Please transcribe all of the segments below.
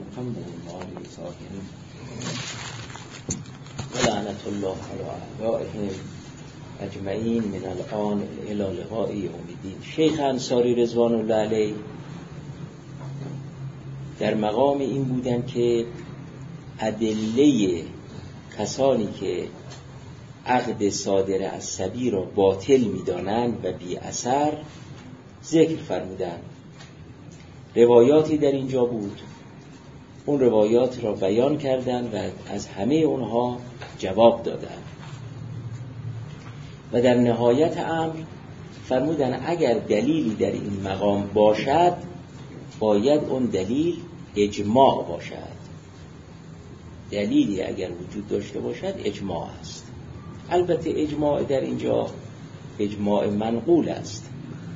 محمد و آله الطاهرین و لعنت الله علی اعدائهم اجمعین من الآن الی لقاء یوم الدین. شیخ انصاری رضوان الله علیه در مقام این بودن که ادله کسانی که عقد صادر از صبی را باطل می‌دانند و بی اثر ذکر فرمودند. روایاتی در اینجا بود، اون روایات را بیان کردند و از همه اونها جواب دادند و در نهایت امر فرمودند اگر دلیلی در این مقام باشد باید اون دلیل اجماع باشد. دلیلی اگر وجود داشته باشد اجماع است. البته اجماع در اینجا اجماع منقول است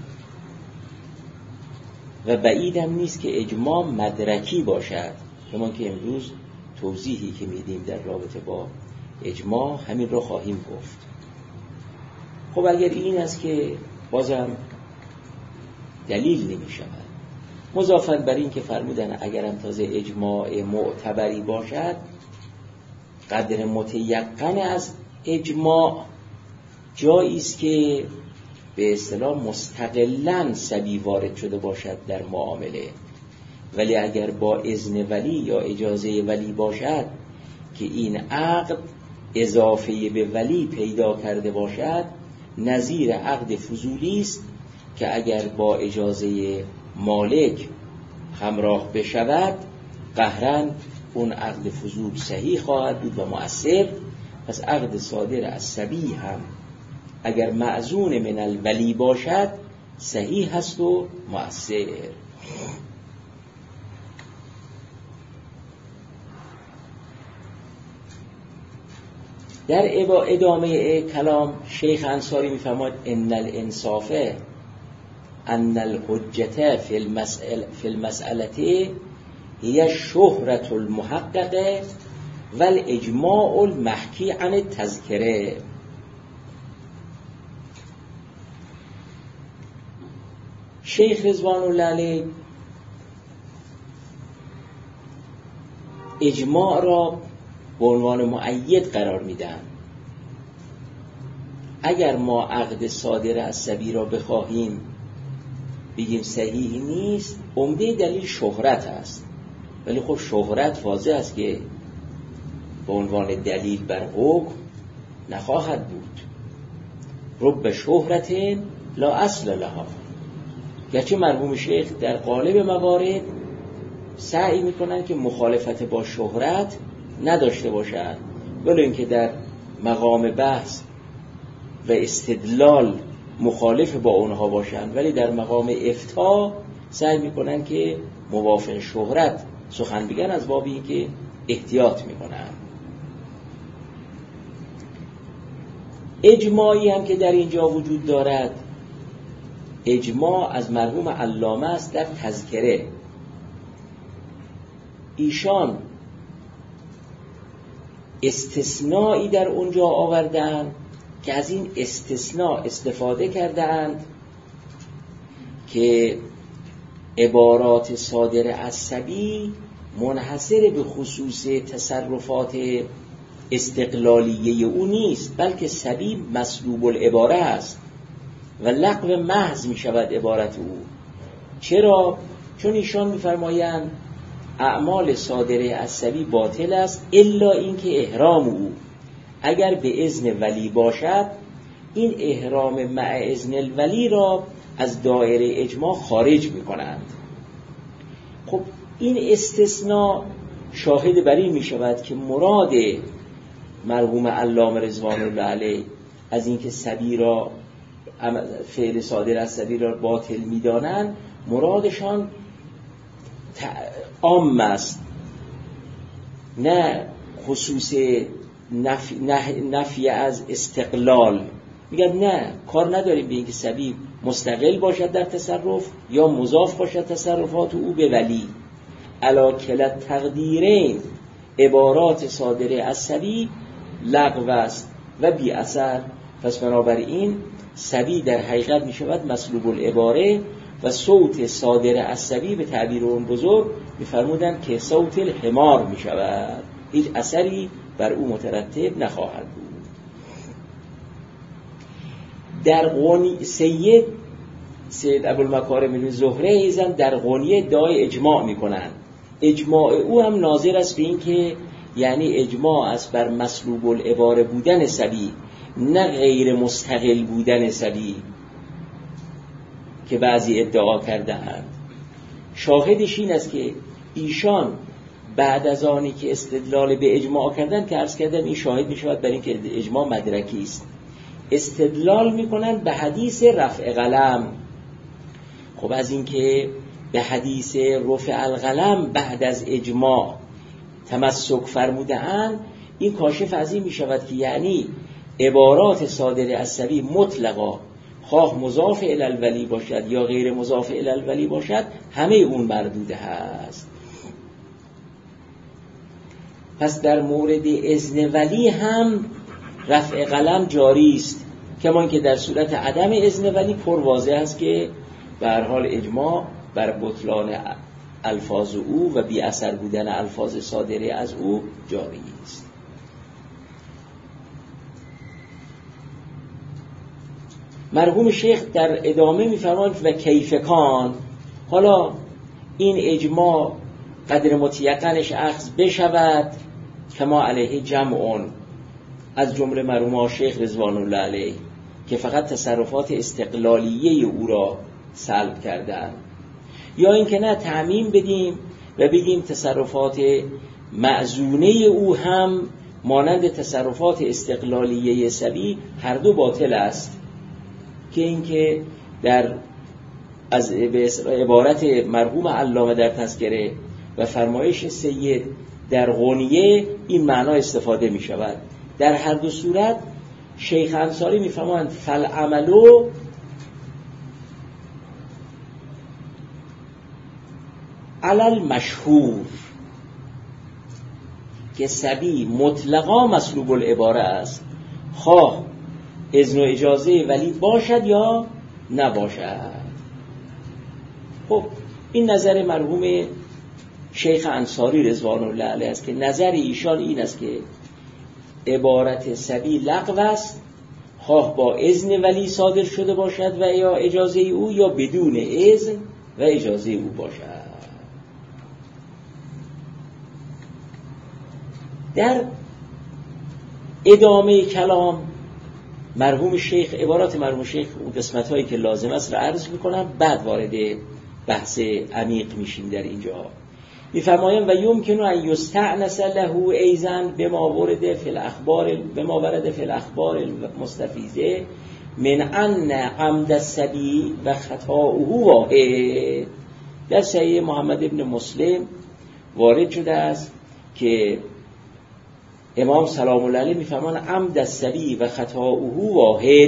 و بعیدم نیست که اجماع مدرکی باشد، کما که امروز توضیحی که میدیم در رابطه با اجماع همین رو خواهیم گفت. خب اگر این است که بازم دلیل نمی شود، مضافاً بر این که فرمودن اگرم تازه اجماع معتبری باشد، قدر متیقن از اجماع جایی است که به اصطلاح مستقلاً صبی وارد شده باشد در معامله، ولی اگر با اذن ولی یا اجازه ولی باشد که این عقد اضافه به ولی پیدا کرده باشد، نظیر عقد فضولی است که اگر با اجازه مالک همراه بشود قهراً اون عقد فضول صحیح خواهد بود و مؤثر. پس عقد صادر از صبی هم اگر معزون من الولی باشد صحیح هست و مؤثر. در ادامه کلام شیخ انصاری می‌فرماید ان الانصاف ان الحجة فی المسألة هي شهرة المحقق والاجماع المحکی عن التذکره. شیخ رضوان الله علیه اجماع را به عنوان مؤید قرار میدن. اگر ما عقد صادر از صبی را بخواهیم بگیم صحیح نیست، عمده دلیل شهرت است، ولی خب شهرت واضح است که به عنوان دلیل بر حکم نخواهد بود. رب شهرت لا اصل لها. گرچه مرحوم شیخ در قالب موارد سعی میکنن که مخالفت با شهرت نداشته باشند، ولی اینکه در مقام بحث و استدلال مخالف با اونها باشند، ولی در مقام افتاء سعی میکنن که موافق شهرت سخن بگن، از باب این که احتیاط میکنن. اجماعی هم که در اینجا وجود دارد، اجماع از مرحوم علامه است در تذکره. ایشان استثنایی در اونجا آوردن که از این استثناء استفاده کردند که عبارات صادره از صبی منحصر به خصوص تصرفات استقلالیه او نیست، بلکه صبی مسلوب العباره است و لغو محض می شود عبارت او. چرا؟ چون ایشان می فرمایند اعمال صادره از صبی باطل است الا اینکه احرام او اگر به اذن ولی باشد، این احرام مع اذن الولی را از دایره اجماع خارج می کنند. خب این استثناء شاهد بر این می شود که مراد مرحوم علامه رضوان الله علیه از اینکه صبی را فعل صادر از صبی را باطل می دانند، مرادشان عام است، نه خصوص نفی از استقلال. میگن نه، کار نداریم به اینکه صبی مستقل باشد در تصرف یا مضاف باشد تصرفات او به ولی. علی کلا تقدیرین عبارات صادره از صبی لغو است و بی اثر. پس بنابراین صبی در حقیقت می شود مسلوب العباره و صوت صادر عصبی به تعبیر اون بزرگ می‌فرمودند که صوت الحمار می‌شود، هیچ اثری بر او مترتب نخواهد بود. در قونی سید ابوالمکارم زهره ایزن در قونی ادعای اجماع می‌کنند. اجماع او هم ناظر است به این که یعنی اجماع است بر مسلوب العباره بودن صبی، نه غیر مستقل بودن صبی که بعضی ادعا کرده‌اند. شاهدش این است که ایشان بعد از آنی که استدلال به اجماع کردن که عرض کردم این شاهد می شود برای اینکه اجماع مدرکی است، استدلال می کنند به حدیث رفع قلم. خب از اینکه به حدیث رفع القلم بعد از اجماع تمسک فرموده‌اند، این کاشف از این می شود که یعنی عبارات صادر از صبی مطلقا خواه مضاف الی الولی باشد یا غیر مضاف الی الولی باشد همه اون مردوده هست. پس در مورد اذن ولی هم رفع قلم جاری است، کمان که در صورت عدم اذن ولی پر واضح است که به هر حال اجماع بر بطلان الفاظ او و بی اثر بودن الفاظ صادره از او جاری است. مرحوم شیخ در ادامه می‌فرماند و کیفکان، حالا این اجماع قدر متیقنش اخذ بشود کما علیه جمعون از جمله مرحوم شیخ رضوان الله علیه که فقط تصرفات استقلالیه او را سلب کردند، یا اینکه نه تعمیم بدیم و بگیم تصرفات معزونه او هم مانند تصرفات استقلالیه صبی هر دو باطل است، که اینکه در از عبارت مرحوم علامه در تذکره و فرمایش سید در غنیه این معنا استفاده می شود. در هر دو صورت شیخ انصاری می فرمایند فالعملو علل مشهور، که صبی مطلقا مسلوب العباره است، خواه اذن و اجازه ولی باشد یا نباشد. خب این نظر مرحوم شیخ انصاری رضوان الله علیه است که نظر ایشان این است که عبارت صبی لغو است، خواه با اذن ولی صادر شده باشد و یا اجازه او یا بدون اذن و اجازه او باشد. در ادامه کلام مرحوم شیخ عبارات مرحوم شیخ اون قسمت هایی که لازم است را عرض میکنم، بعد وارد بحث عمیق میشیم. در اینجا میفرمایند و یمکن ان یستأنس له ایضا بما ورد فی الاخبار المستفیضه من ان عمد الصبی و خطاؤه واحد. در صحیح محمد ابن مسلم وارد شده است که امام سلام الله علیه میفرمایند عمد الصبی و خطاؤه واحد.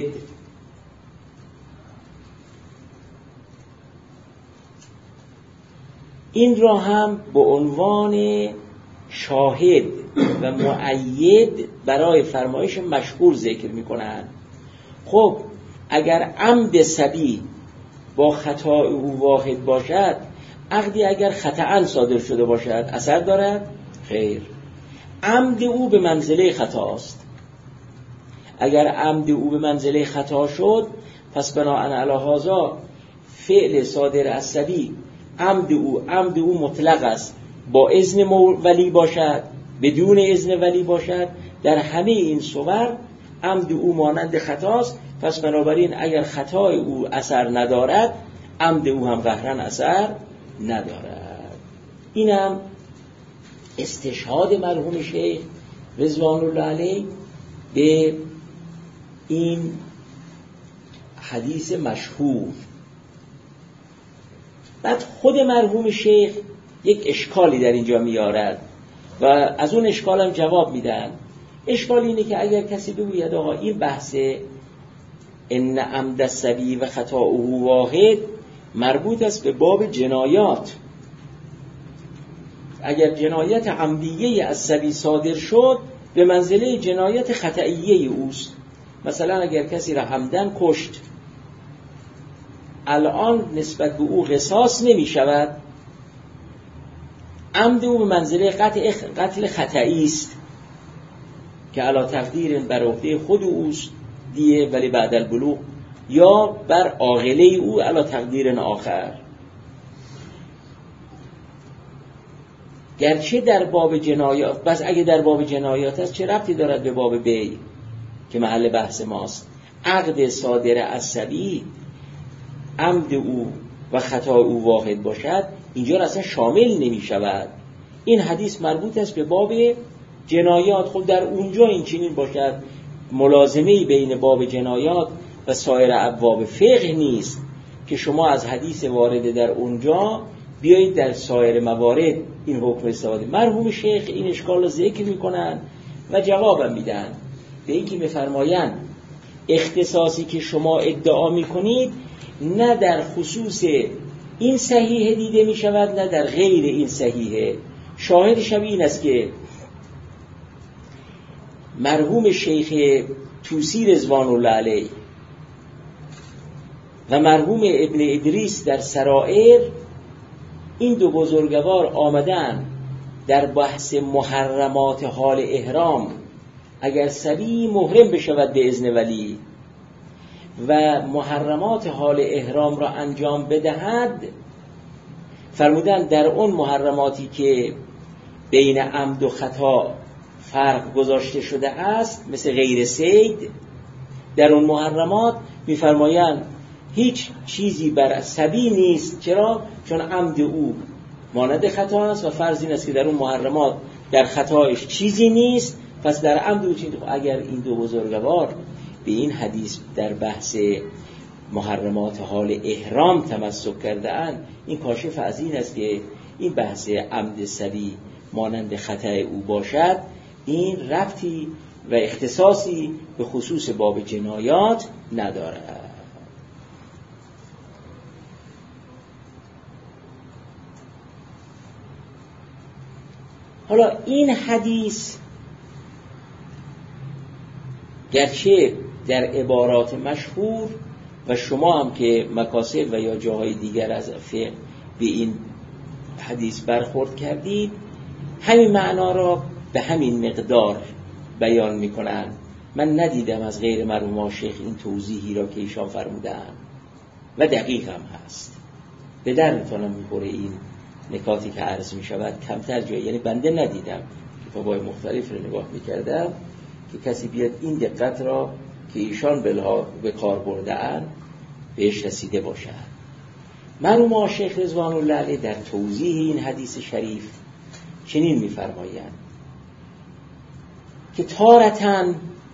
این را هم به عنوان شاهد و مؤید برای فرمایش مشهور ذکر میکنند. خب اگر عمد صبی با خطاؤه واحد باشد، عقدی اگر خطأ صادر شده باشد اثر دارد؟ خیر. عمد او به منزله خطاست. اگر عمد او به منزله خطا شد، پس بناء علی هذا فعل صادر از صبی عمد او مطلق است، با اذن ولی باشد بدون اذن ولی باشد، در همه این صور عمد او مانند خطاست. پس بنابراین اگر خطای او اثر ندارد، عمد او هم قهرن اثر ندارد. اینم استشهاد مرحوم شیخ رضوان الله علیه به این حدیث مشهور. بعد خود مرحوم شیخ یک اشکالی در اینجا میارد و از اون اشکال هم جواب میدن. اشکال اینه که اگر کسی بگوید آقا این بحث ان عمد الصبی و خطاؤه واحد مربوط است به باب جنایات، اگر جنایت عمدیه از صبی صادر شد به منزله جنایت خطئیه اوست. مثلا اگر کسی را عمدن کشت الان نسبت به او قصاص نمی شود، عمد او به منزله قتل خطئی است که علی تقدیر بر عهده خود اوست دیه ولی بعد البلوغ، یا بر عاقله او علی تقدیر آخر. گرچه در باب جنایات، بس اگه در باب جنایات است چه ربطی دارد به باب بیع که محل بحث ماست؟ عقد صادر از صبی عمد او و خطا او واحد باشد، اینجا اصلا شامل نمی شود. این حدیث مربوط است به باب جنایات. خب در اونجا این چنین باشد، ملازمه‌ای بین باب جنایات و سایر ابواب فقه نیست که شما از حدیث وارد در اونجا بیایید در سایر موارد این حکم استفاده. مرحوم شیخ این اشکال رو ذکر میکنن و جوابم میدن به این که میفرمایند اختصاصی که شما ادعا میکنید نه در خصوص این صحیحه دیده میشود نه در غیر این صحیحه. شاهد شبیه این است که مرحوم شیخ طوسی رضوان الله علیه و مرحوم ابن ادریس در سرائر، این دو بزرگوار آمدن در بحث محرمات حال احرام، اگر صبی محرم بشود به اذن ولی و محرمات حال احرام را انجام بدهد، فرمودن در اون محرماتی که بین عمد و خطا فرق گذاشته شده است مثل غیر صید، در اون محرمات میفرمایند هیچ چیزی بر صبی نیست. چرا؟ چون عمد او مانند خطا است و فرض این است که در اون محرمات در خطایش چیزی نیست، پس در عمد او چیزی. اگر این دو بزرگوار به این حدیث در بحث محرمات حال احرام تمسک کرده اند، این کاشف از این است که این بحث عمد صبی مانند خطا او باشد، این ربطی و اختصاصی به خصوص باب جنایات ندارد. حالا این حدیث گرچه در عبارات مشهور و شما هم که مکاسب و یا جاهای دیگر از فقه به این حدیث برخورد کردید، همین معنا را به همین مقدار بیان میکنن. من ندیدم از غیر مرحوم شیخ این توضیحی را که ایشان فرمودن و دقیق هم هست. به در میتونم میخوره این نکاتی که عرض میشود کمتر جایی، یعنی بنده ندیدم، کتابای مختلف رو نگاه میکردم که کسی بیاد این دقت را که ایشان به کار برده‌اند بهش رسیده باشد. مرحوم شیخ رضوان الله علیه در توضیح این حدیث شریف چنین می‌فرمایند که تارتاً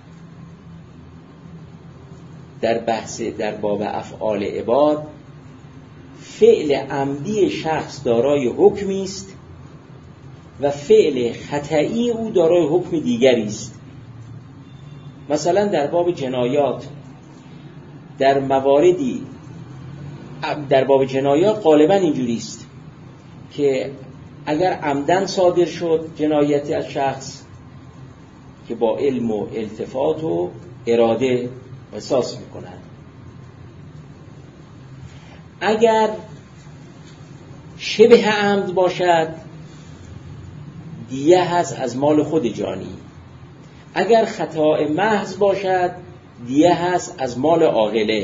در بحث در باب افعال عباد فعل عمدی شخص دارای حکمی است و فعل خطئی او دارای حکم دیگری است. مثلا در باب جنایات در مواردی در باب جنایات غالبا اینجوری است که اگر عمدن صادر شد جنایتی از شخص که با علم و التفات و اراده احساس میکنن، اگر شبه عمد باشد دیه هست از مال خود جانی، اگر خطا محض باشد دیه هست از مال عاقله.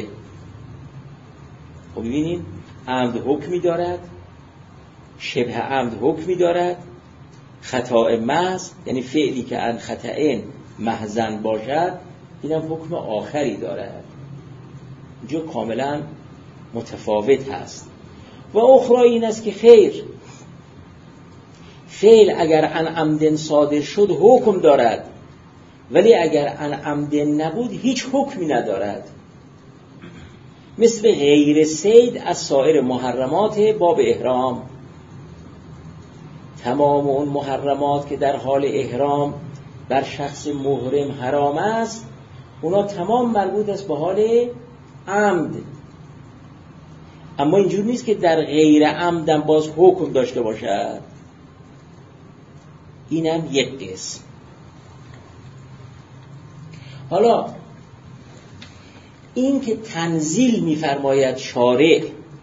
خب ببینید عمد حکمی دارد، شبه عمد حکمی دارد، خطا محض یعنی فعلی که ان خطأ محضن باشد اینم حکم آخری دارد. اینجا کاملا متفاوت هست. و اخرى این است که خیر، فعل اگر ان عمدن صادر شد حکم دارد، ولی اگر ان عمدن نبود هیچ حکمی ندارد. مثل غیر صید از سایر محرمات باب احرام. تمام اون محرمات که در حال احرام بر شخص محرم حرام است اونا تمام مربوط است به حال عمد. اما اینجور نیست که در غیر عمدم باز حکم داشته باشد. اینم یک قسم. حالا این که تنزیل می‌فرماید شارع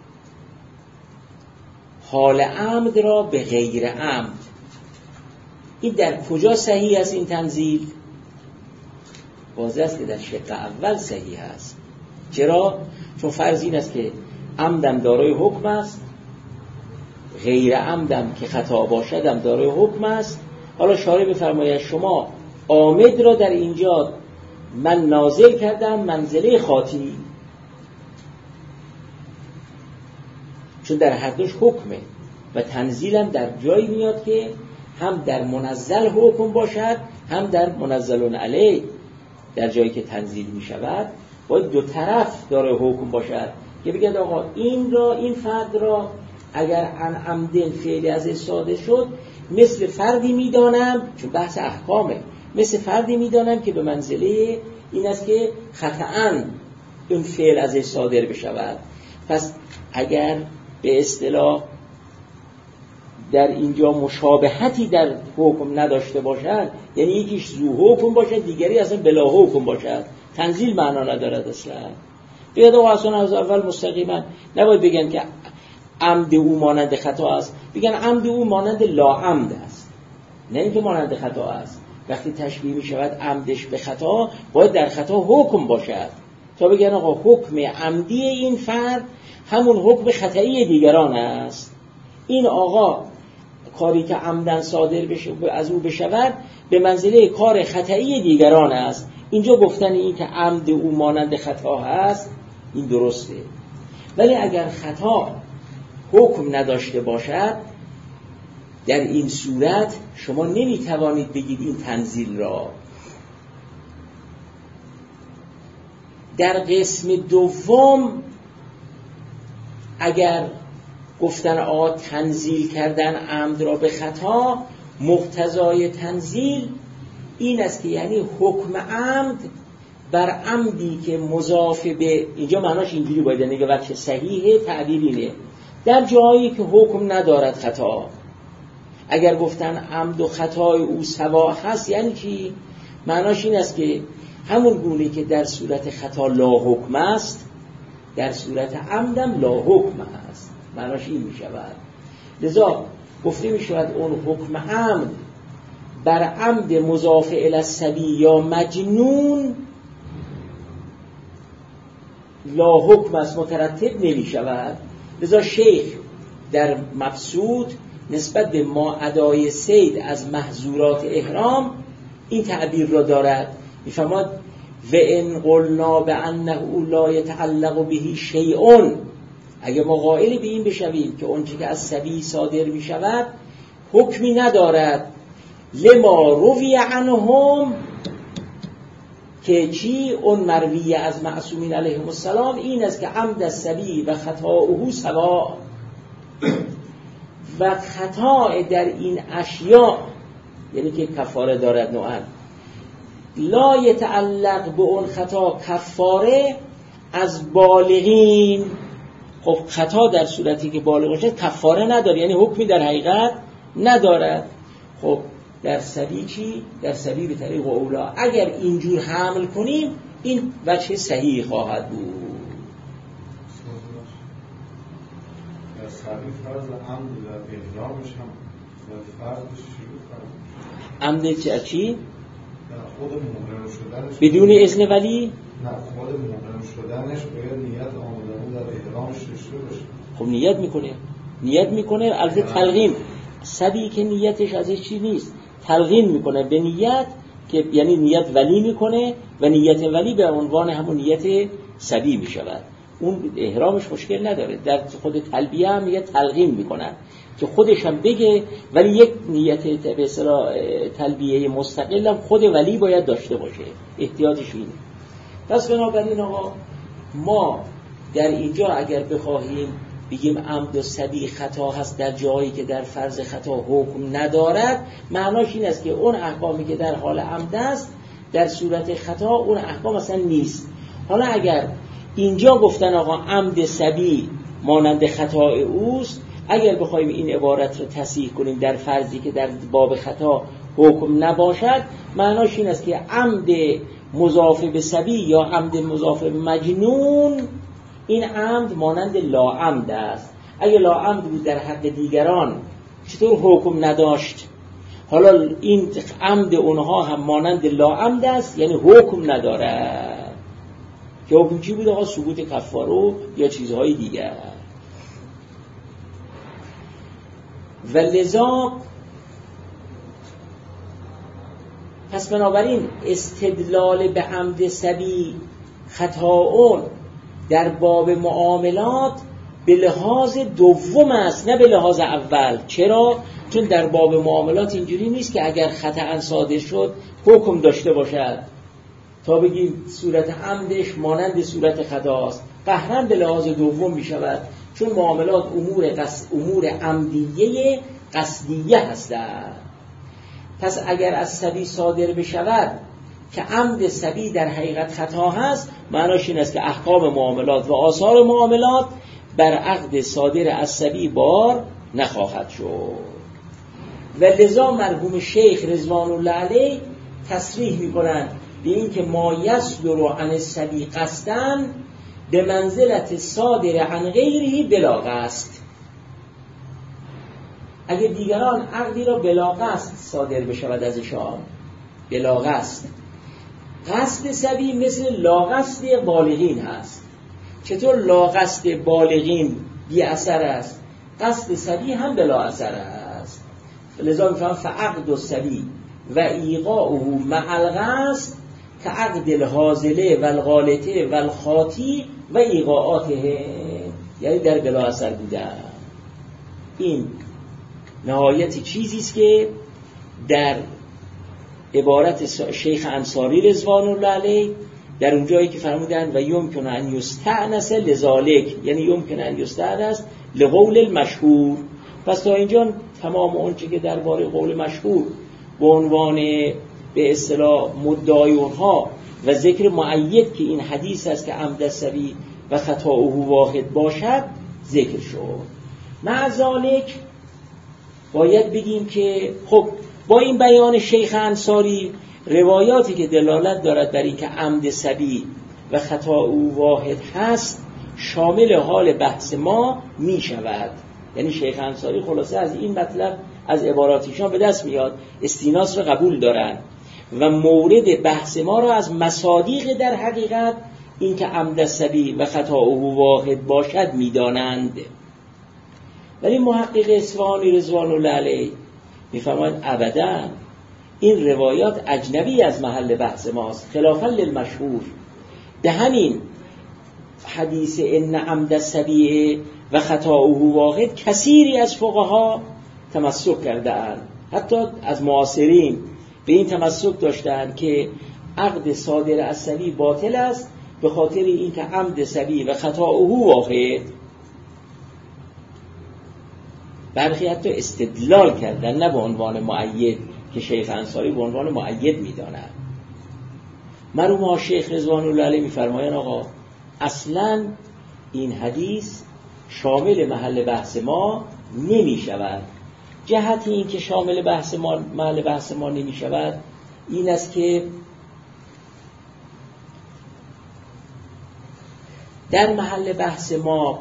حال عمد را به غیر عمد، این در کجا صحیح است این تنزیل؟ واضح است که در شق اول صحیح است. چرا؟ چون فرض این است که عمدم دارای حکم است، غیر عمدم که خطا باشدم دارای حکم است. حالا شارع بفرماید شما عامد را در اینجا من نازل کردم منزله خاطی، چون در هر دوش حکمه و تنزیلم در جایی میاد که هم در منزل حکم باشد هم در منزلون علیه. در جایی که تنزیل می شود باید دو طرف داره حکم باشد که بگید آقا این فرد را اگر عن عمدن فعلی از صادر شد مثل فردی میدانم، چون بحث احکامه، مثل فردی میدانم که به منزله این است که خطأن این فعل از صادر بشود. پس اگر به اصطلاح در اینجا مشابهتی در حکم نداشته باشد، یعنی یکیش ذو حکم باشد دیگری اصلا بلا حکم باشد، تنزیل معنا ندارد اصلا. بگید آقا اصلا از اول مستقیما نباید بگن که عمد او مانند خطا است، بگن عمد او مانند لا عمد است، نه اینکه مانند خطا است. وقتی تشبیه می شود عمدش به خطا، باید در خطا حکم باشد تا بگن آقا حکم عمدی این فرد همون حکم خطایی دیگران است. این آقا کاری که عمدن صادر بشه از او بشود به منزله کار خطایی دیگران است. اینجا گفتن این که عمد او مانند خطا هست این درسته، ولی اگر خطا حکم نداشته باشد در این صورت شما نمیتوانید بگید این تنزیل را. در قسم دوم اگر گفتن آقا تنزیل کردن عمد را به خطا، مقتضای تنزیل این است که یعنی حکم عمد بر عمدی که مضاف به، اینجا معناش اینجوری باید نگه وقت صحیح تعبیر اینه، در جایی که حکم ندارد خطا. اگر گفتن عمد و خطای او سوا هست یعنی چی؟ معناش این است که همون گونه که در صورت خطا لا حکم است در صورت عمدم لا حکم است، معناش این می شود. لذا گفته می شود اون حکم عمد بر عمد مضاف الی الصبی یا مجنون لا حکم است، مترتب نمی شود. لذا شیخ در مبسوط نسبت به ما ادای صید از محظورات احرام این تعبیر را دارد، می‌فرماید و ان قلنا بانه لا يتعلق به شیء، اگه ما قائل به این بشویم که اون چیزی که از صبی صادر می‌شود حکمی ندارد، لما روی عنهم، که چی؟ اون مرویه از معصومین علیهم السلام این است که عمد الصبی و خطاؤه سوا، و خطا در این اشیاء یعنی که کفاره دارد نوعا لا یتعلق به اون خطا کفاره از بالغین. خب خطا در صورتی که بالغ باشد کفاره نداره، یعنی حکمی در حقیقت ندارد. خب در صبی چی؟ در صبی به طریق اولا اگر اینجور حمل کنیم این وجه صحیح خواهد بود. در صبی فرض عمد در احرامش هم در فرضش شروع فرض عمد چی؟ خود محرم شدنش بدون اذن ولی؟ نه خود محرم شدنش باید نیت آمدن در احرامش داشته باشه. خب نیت میکنه البته تلقین. صبی که نیتش ازش چی نیست، تلقین میکنه به نیت، که یعنی نیت ولی میکنه و نیت ولی به عنوان همون نیت صبی میشود. اون احرامش مشکل نداره، در خود تلبیه هم یه تلقین میکنن که خودش هم بگه، ولی یک نیت به اصطلاح تلبیه مستقل هم خود ولی باید داشته باشه، احتیاطش اینه. پس بنابراین آقا ما در اینجا اگر بخواهیم بگیم عمد و صبی خطا هست در جایی که در فرض خطا حکم ندارد، معناش این است که اون احکامی که در حال عمد است در صورت خطا اون احکام اصلا نیست. حالا اگر اینجا گفتن آقا عمد صبی مانند خطای اوست، اگر بخوایم این عبارت رو تصحیح کنیم در فرضی که در باب خطا حکم نباشد، معناش این است که عمد مضاف به صبی یا عمد مضاف به مجنون، این عمد مانند لاعمد است. اگه لاعمد بود در حق دیگران چطور حکم نداشت؟ حالا این عمد اونها هم مانند لاعمد است، یعنی حکم نداره. که حکم چی بود؟ آقا ثبوت کفاره یا چیزهای دیگر. و لذا پس بنابراین استدلال به عمد صبی خطاون در باب معاملات به لحاظ دوم است، نه به لحاظ اول. چرا؟ چون در باب معاملات اینجوری نیست که اگر خطأ صادر شد حکم داشته باشد تا بگیم صورت عمدش مانند صورت خطاست. قهراً به لحاظ دوم می شود، چون معاملات امور عمدیه قصدیه هستند. پس اگر از صبی صادر بشود که عمد صبی در حقیقت خطا هست، معناش این است که احکام معاملات و آثار معاملات بر عقد صادر از صبی بار نخواهد شد. و لذا مرحوم شیخ رضوان الله علیه تصریح می‌کنند به این که ما یصدر عن الصبی قصداً به منزلت صادر عن غیره بلا قصد. اگر دیگران عقدی را بلا قصد صادر بشود ازشان، بلا قصد، قصد صبی مثل لا قصد بالغین هست. چطور لا قصد بالغین بی اثر است، قصد صبی هم بلا اثر است. لذا میفهم فعقد الصبی و ایقاؤه مع القصد که عقد الحاضله و الغالطه و الخاطی و ایقاعاته، یعنی در بلا اثر بودن. این نهایت چیزی است که در عبارت شیخ انصاری رضوان الله علیه در اون جایی که فرمودند و یمکن ان یستأنس لذالک، یعنی یمکن ان یستأنس لقول المشهور. پس تا اینجا تمام اون چیزی که درباره قول مشهور به عنوان به اصطلاح مدعای اونها و ذکر مؤید که این حدیث است که عمد الصبی و خطاؤه واحد باشد ذکر شد. مع ذالک باید بگیم که خب با این بیان شیخ انصاری روایاتی که دلالت دارد بر این که عمد صبی و خطاؤه واحد هست شامل حال بحث ما می شود. یعنی شیخ انصاری خلاصه از این مطلب از عباراتیشان به دست میاد، استیناس رو قبول دارن و مورد بحث ما را از مصادیق در حقیقت این که عمد الصبی و خطاؤه واحد باشد میدانند. ولی محقق اصفهانی رضوان الله علیه میفرماید ابداً این روایات اجنبی از محل بحث ماست، خلافاً للمشهور. به همین حدیث ان عمد الصبی و خطاؤه واحد کثیری از فقها تمسک کردند، حتی از معاصرین به این تمسک داشتند که عقد صادر از صبی باطل است به خاطر اینکه عمد صبی و خطاؤه واحد. برخی حتی استدلال کردن نه به عنوان مؤید که شیخ انصاری به عنوان مؤید می‌داند. مرحوم شیخ رضوان الله علیه می‌فرمایند آقا اصلاً این حدیث شامل محل بحث ما نمی شود. جهت این که شامل محل بحث ما نمی شود این است که در محل بحث ما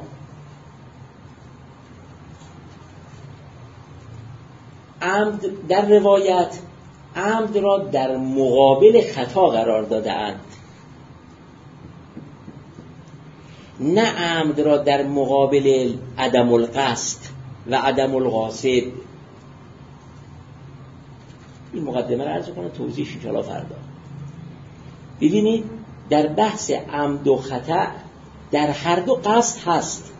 عمد در روایت عمد را در مقابل خطا قرار داده‌اند، نه عمد را در مقابل عدم القصد و عدم القاصد. این مقدمه را عرض کنم، توضیحش ان شاء الله فردا. ببینید در بحث عمد و خطا در هر دو قصد هست،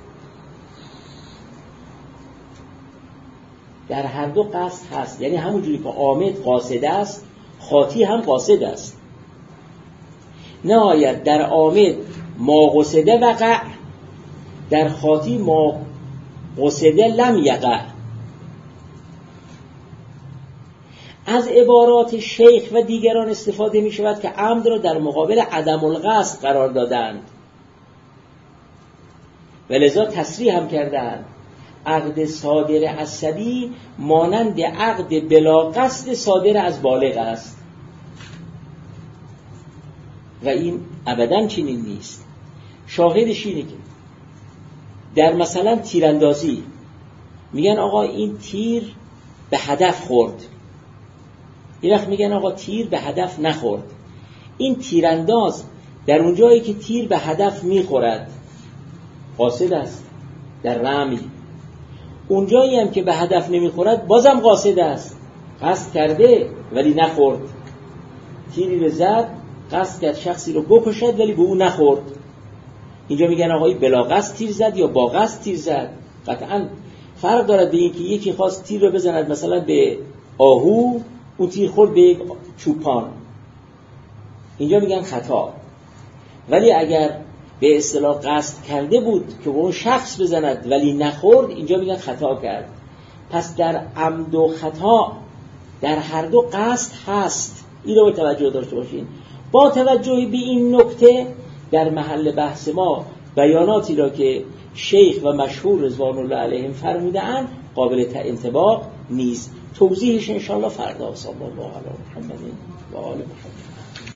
در هر دو قصد هست. یعنی همونجوری که عامد قاصد است خاطی هم قاصد است. نهایت در عامد ما قصده وقع، در خاطی ما قصده لم یقع. از عبارات شیخ و دیگران استفاده می شود که عمد را در مقابل عدم القصد قرار دادند و لذا تصریح هم کردند عقد صادر از صبی مانند عقد بلا قصد صادر از بالغ است. و این ابداً چنین نیست. شاهدش اینه که در مثلا تیراندازی میگن آقا این تیر به هدف خورد، یه وقت میگن آقا تیر به هدف نخورد. این تیرانداز در اون جایی که تیر به هدف میخورد قاصد است در رمی، اون جایی هم که به هدف نمیخورد بازم قاصد است، قصد کرده ولی نخورد. تیری رو زد، قصد کرد شخصی رو بکشد ولی به اون نخورد. اینجا میگن آقای بلا قصد تیر زد یا با قصد تیر زد. قطعا فرق دارد به این که یکی خواست تیر رو بزند مثلا به آهو، اون تیر خورد به یک چوپان، اینجا میگن خطا. ولی اگر به اصطلاح قصد کرده بود که به اون شخص بزند ولی نخورد، اینجا میگن خطا کرد. پس در عمد و خطا در هر دو قصد هست، این رو توجه داشته باشین. با توجه به این نکته در محل بحث ما بیاناتی را که شیخ و مشهور رضوان الله علیهم فرمودند قابل انطباق نیست. توضیحش انشاءالله فردا. صلی الله علیه و محمد و آل محمد.